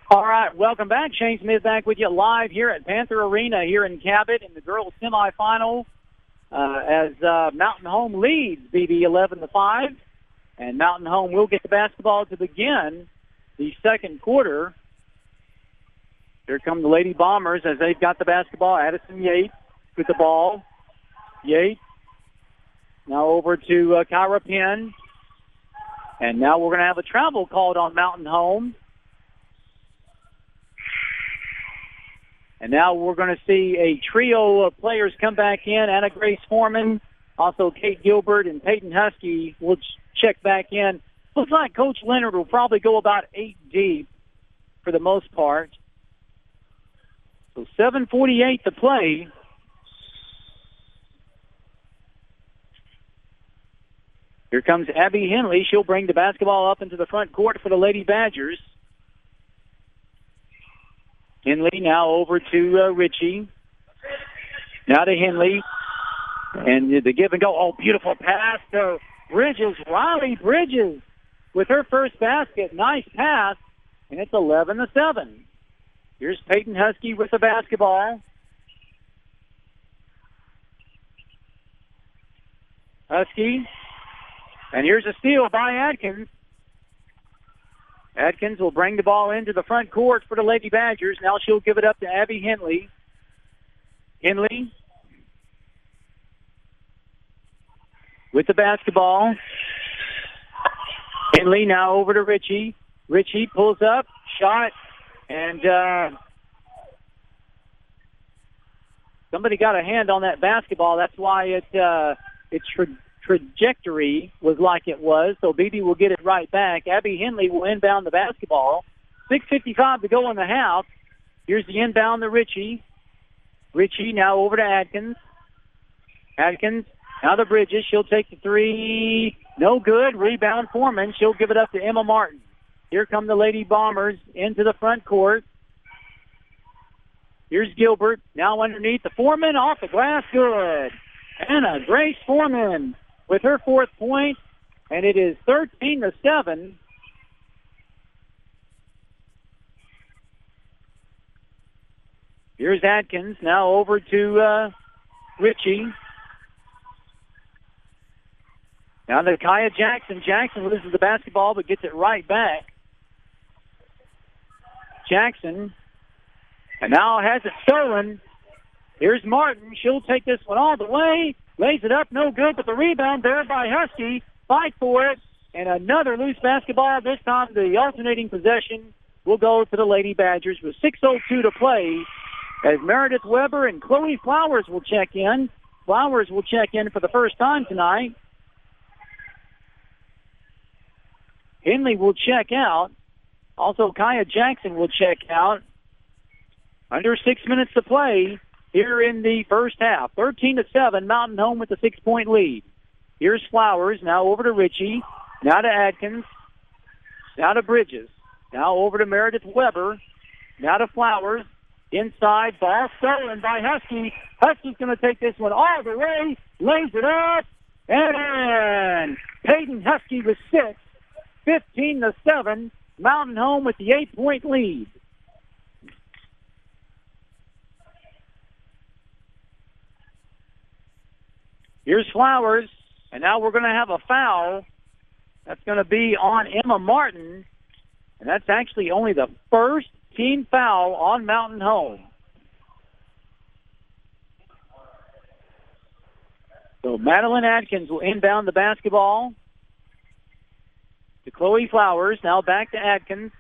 All right, welcome back. Shane Smith back with you live here at Panther Arena here in Cabot in the girls' semifinal as Mountain Home leads BB 11-5. And Mountain Home will get the basketball to begin the second quarter. Here come the Lady Bombers as they've got the basketball. Addison Yates with the ball. Yates now over to Kyra Penn. And now we're going to have a travel called on Mountain Home. And now we're going to see a trio of players come back in. Anna Grace Foreman, also Kate Gilbert, and Peyton Husky will check back in. Looks like Coach Leonard will probably go about 8 deep for the most part. So 7:48 to play. Here comes Abby Henley. She'll bring the basketball up into the front court for the Lady Badgers. Henley now over to Ritchie. Now to Henley. And the give and go. Oh, beautiful pass to Bridges. Riley Bridges with her first basket. Nice pass. And it's 11-7. Here's Peyton Husky with the basketball. Husky. And here's a steal by Adkins. Adkins will bring the ball into the front court for the Lady Badgers. Now she'll give it up to Abby Henley. Henley with the basketball. Henley now over to Ritchie. Ritchie pulls up, shot, and somebody got a hand on that basketball. That's why its trajectory was like it was. So BB will get it right back. Abby Henley will inbound the basketball. 6:55 to go in the half. Here's the inbound to Ritchie. Ritchie now over to Adkins. Adkins now to Bridges. She'll take the three. No good. Rebound Foreman. She'll give it up to Emma Martin. Here come the Lady Bombers into the front court. Here's Gilbert. Now underneath the Foreman. Off the glass. Good. Anna Grace Foreman with her fourth point. And it is 13-7. Here's Adkins. Now over to Ritchie. Now to Kaya Jackson. Jackson loses the basketball but gets it right back. Jackson. And now has it stolen. Here's Martin. She'll take this one all the way. Lays it up. No good. But the rebound there by Husky. Fight for it. And another loose basketball. This time the alternating possession will go to the Lady Badgers with 6:02 to play as Meredith Weber and Chloe Flowers will check in. Flowers will check in for the first time tonight. Henley will check out. Also, Kaya Jackson will check out. Under 6 minutes to play here in the first half. 13-7, Mountain Home with a 6-point lead. Here's Flowers, now over to Ritchie. Now to Adkins. Now to Bridges. Now over to Meredith Weber. Now to Flowers. Inside, ball stolen by Husky. Husky's going to take this one all the way. Lays it up. And in. Peyton Husky with 6. 15-7. Mountain Home with the 8-point lead. Here's Flowers, and now we're going to have a foul. That's going to be on Emma Martin, and that's actually only the first team foul on Mountain Home. So Madeline Adkins will inbound the basketball to Chloe Flowers. Now back to Adkins.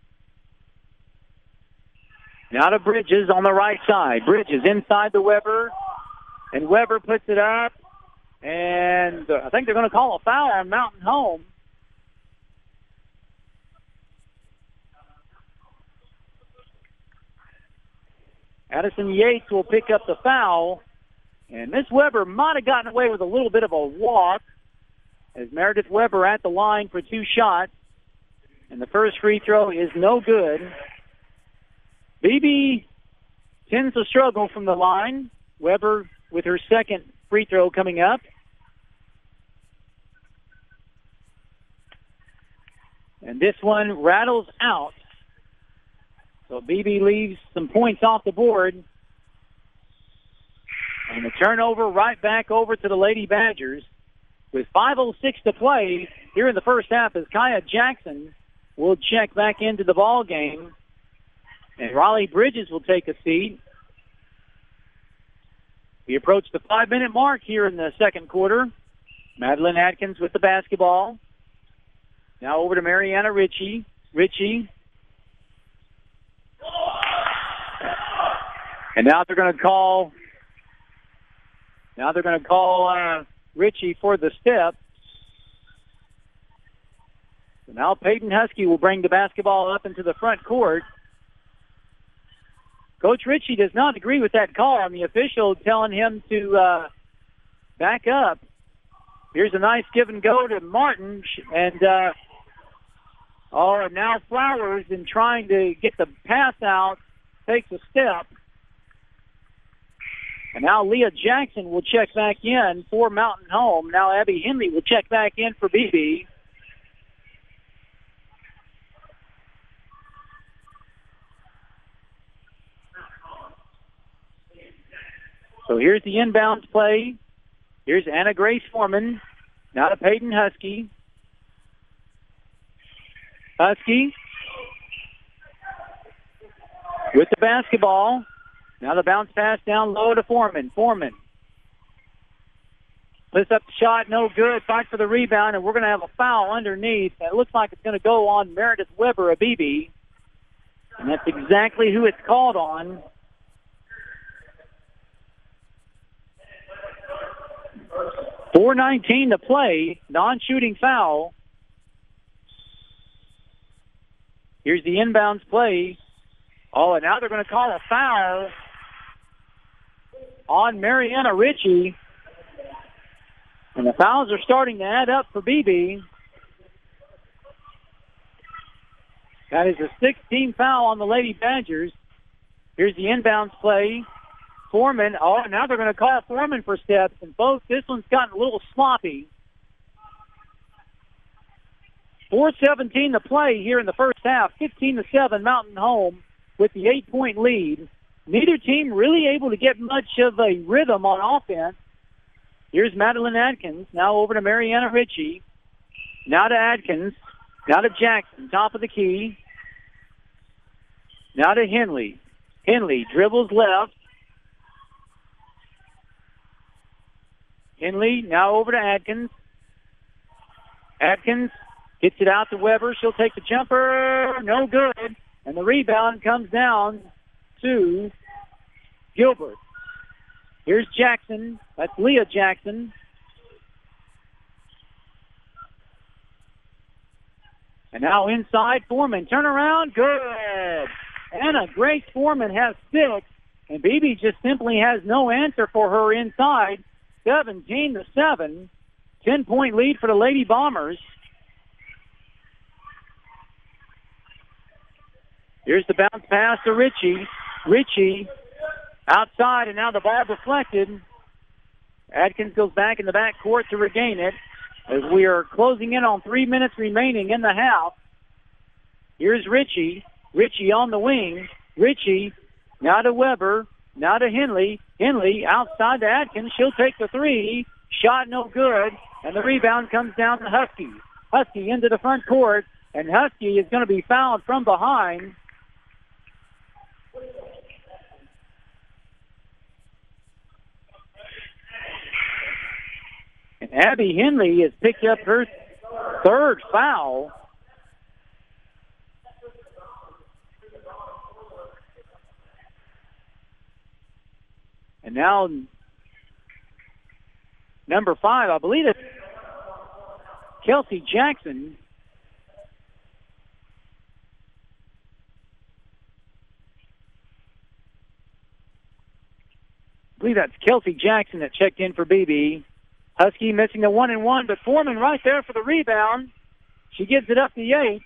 Now to Bridges on the right side. Bridges inside the Weber, and Weber puts it up. And I think they're going to call a foul on Mountain Home. Addison Yates will pick up the foul. And Miss Weber might have gotten away with a little bit of a walk as Meredith Weber at the line for 2 shots. And the first free throw is no good. BB tends to struggle from the line. Weber with her second free throw coming up. And this one rattles out. So BB leaves some points off the board. And the turnover right back over to the Lady Badgers. With 5:06 to play here in the first half as Kaya Jackson will check back into the ball game. And Riley Bridges will take a seat. We approach the 5-minute mark here in the second quarter. Madeline Atkins with the basketball. Now over to Mariana Ritchie. Ritchie. And now they're going to call Ritchie for the step. So now Peyton Husky will bring the basketball up into the front court. Coach Ritchie does not agree with that call, and the official telling him to back up. Here's a nice give and go to Martin, and now Flowers, in trying to get the pass out, takes a step. And now Leah Jackson will check back in for Mountain Home. Now Abby Henley will check back in for BB. So here's the inbounds play. Here's Anna Grace Foreman. Now to Peyton Husky. Husky with the basketball. Now the bounce pass down low to Foreman. Foreman puts up the shot, no good. Fight for the rebound, and we're going to have a foul underneath. It looks like it's going to go on Meredith Weber, a BB. And that's exactly who it's called on. .419 to play, non-shooting foul. Here's the inbounds play. Oh, and now they're going to call a foul on Mariana Ritchie. And the fouls are starting to add up for BB. That is a 16 foul on the Lady Badgers. Here's the inbounds play. Foreman, now they're going to call Foreman for steps, and both, this one's gotten a little sloppy. 4:17 to play here in the first half, 15-7 Mountain Home with the 8-point lead. Neither team really able to get much of a rhythm on offense. Here's Madeline Atkins, now over to Mariana Ritchie. Now to Atkins, now to Jackson, top of the key. Now to Henley. Henley dribbles left. Henley now over to Atkins. Atkins gets it out to Weber. She'll take the jumper. No good. And the rebound comes down to Gilbert. Here's Jackson. That's Leah Jackson. And now inside, Foreman. Turn around. Good. Anna Grace Foreman has 6. And BB just simply has no answer for her inside. 17-7. 10-point lead for the Lady Bombers. Here's the bounce pass to Ritchie. Ritchie outside, and now the ball deflected. Atkins goes back in the back court to regain it as we are closing in on 3 minutes remaining in the half. Here's Ritchie. Ritchie on the wing. Ritchie now to Weber. Now to Henley. Henley outside to Atkins. She'll take the three. Shot no good. And the rebound comes down to Husky. Husky into the front court. And Husky is going to be fouled from behind. And Abby Henley has picked up her third foul. And now number 5, I believe it's Kelsey Jackson. I believe that's Kelsey Jackson that checked in for BB. Husky missing the 1-and-1, but Foreman right there for the rebound. She gives it up to 8.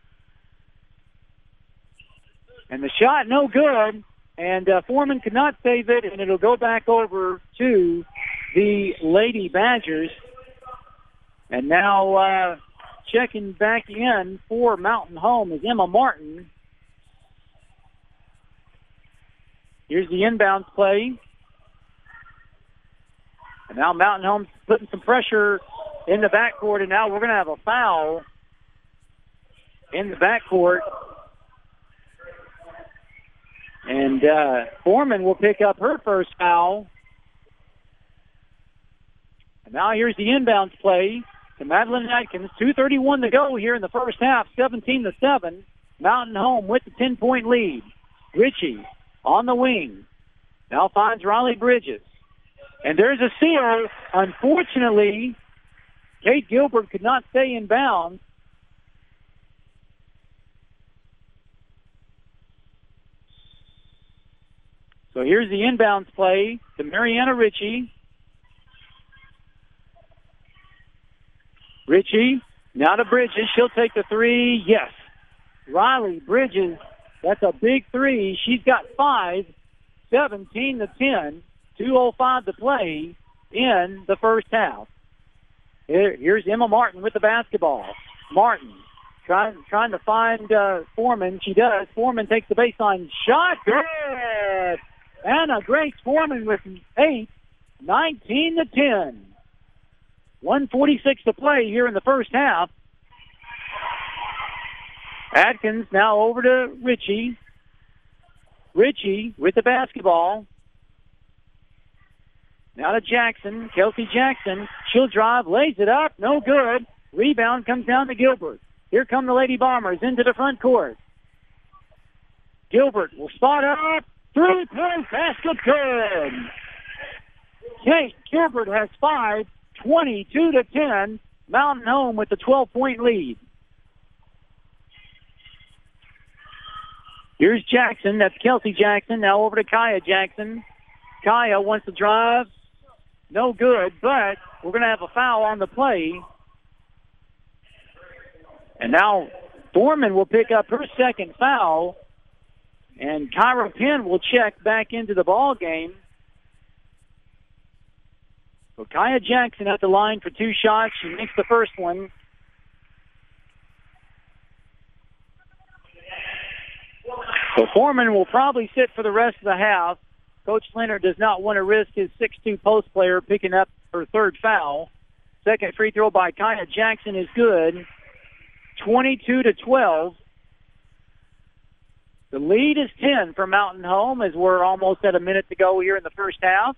And the shot no good. And Foreman could not save it, and it'll go back over to the Lady Badgers. And now checking back in for Mountain Home is Emma Martin. Here's the inbounds play. And now Mountain Home's putting some pressure in the backcourt, and now we're going to have a foul in the backcourt. And Foreman will pick up her first foul. And now here's the inbounds play to Madeline Atkins. 2:31 to go here in the first half, 17-7. Mountain Home with the 10-point lead. Ritchie on the wing. Now finds Riley Bridges. And there's a seal. Unfortunately, Kate Gilbert could not stay in bounds. So here's the inbounds play to Mariana Ritchie. Ritchie, now to Bridges. She'll take the three. Yes. Riley Bridges, that's a big three. She's got 5, 17-10. 2:05 to play in the first half. Here's Emma Martin with the basketball. Martin trying to find Foreman. She does. Foreman takes the baseline shot. Good. Anna Grace Foreman with 8, 19-10. 1:46 to play here in the first half. Atkins now over to Ritchie. Ritchie with the basketball. Now to Jackson. Kelsey Jackson. She'll drive, lays it up. No good. Rebound comes down to Gilbert. Here come the Lady Bombers into the front court. Gilbert will spot up. 3-point basket good. Kate Gilbert has 5, 22-10. Mountain Home with the 12-point lead. Here's Jackson. That's Kelsey Jackson. Now over to Kaya Jackson. Kaya wants to drive. No good, but we're going to have a foul on the play. And now Foreman will pick up her second foul. And Kyra Penn will check back into the ball game. So Kaya Jackson at the line for 2 shots. She makes the first one. So Foreman will probably sit for the rest of the half. Coach Leonard does not want to risk his 6'2 post player picking up her third foul. Second free throw by Kaya Jackson is good. 22-12. The lead is 10 for Mountain Home as we're almost at a minute to go here in the first half.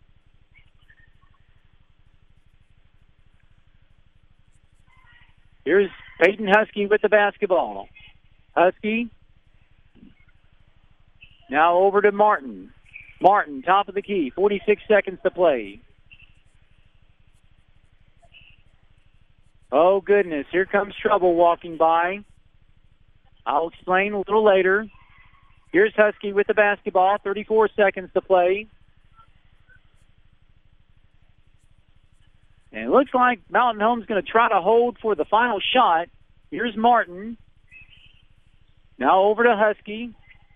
Here's Peyton Husky with the basketball. Husky. Now over to Martin. Martin, top of the key, 46 seconds to play. Oh, goodness, here comes trouble walking by. I'll explain a little later. Here's Husky with the basketball, 34 seconds to play. And it looks like Mountain Home's going to try to hold for the final shot. Here's Martin. Now over to Husky.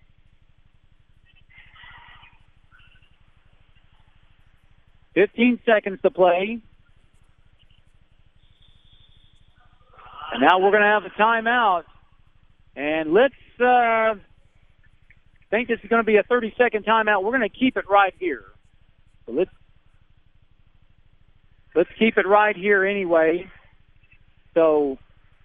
$15 seconds to play. And now we're going to have a timeout. And let's think this is going to be a 30-second timeout. We're going to keep it right here. So let's keep it right here anyway. So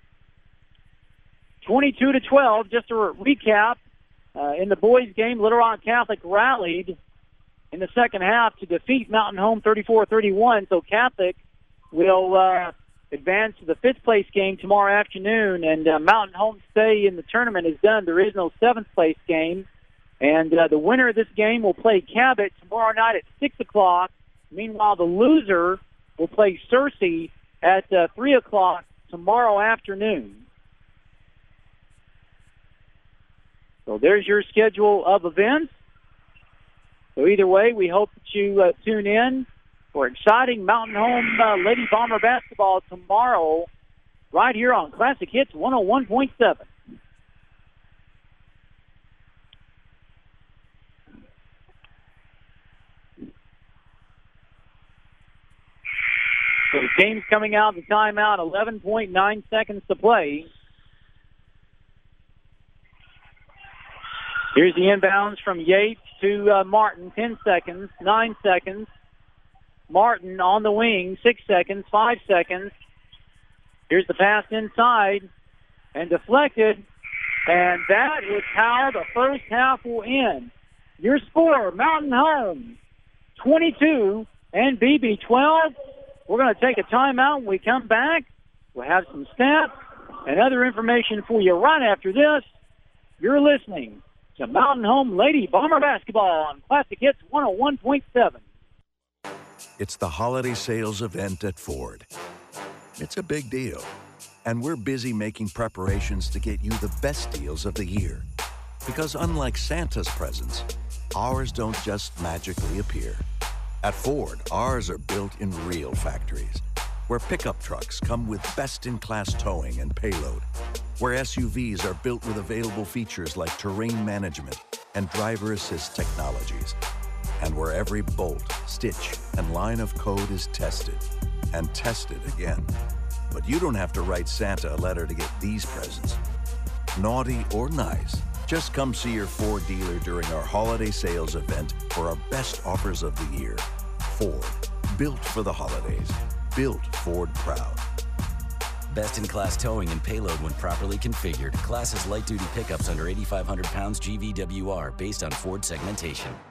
22-12, just a recap. In the boys' game, Little Rock Catholic rallied in the second half to defeat Mountain Home 34-31. So Catholic will advance to the fifth-place game tomorrow afternoon, and Mountain Home's stay in the tournament is done. There is no seventh-place game, and the winner of this game will play Cabot tomorrow night at 6 o'clock. Meanwhile, the loser will play Searcy at 3 o'clock tomorrow afternoon. So there's your schedule of events. So either way, we hope that you tune in for exciting Mountain Home Lady Bomber basketball tomorrow right here on Classic Hits 101.7. So the team's coming out of the timeout, 11.9 seconds to play. Here's the inbounds from Yates to Martin. 10 seconds, 9 seconds. Martin on the wing, 6 seconds, 5 seconds. Here's the pass inside and deflected. And that is how the first half will end. Your score, Mountain Home 22 and BB 12. We're going to take a timeout. When we come back, we'll have some stats and other information for you right after this. You're listening to Mountain Home Lady Bomber Basketball on Classic Hits 101.7. It's the holiday sales event at Ford. It's a big deal, and we're busy making preparations to get you the best deals of the year. Because unlike Santa's presents, ours don't just magically appear. At Ford, ours are built in real factories, where pickup trucks come with best-in-class towing and payload, where SUVs are built with available features like terrain management and driver assist technologies, and where every bolt, stitch, and line of code is tested and tested again. But you don't have to write Santa a letter to get these presents. Naughty or nice, just come see your Ford dealer during our holiday sales event for our best offers of the year. Ford, built for the holidays. Built Ford proud. Best-in-class towing and payload when properly configured. Class is light-duty pickups under 8,500 pounds GVWR based on Ford segmentation.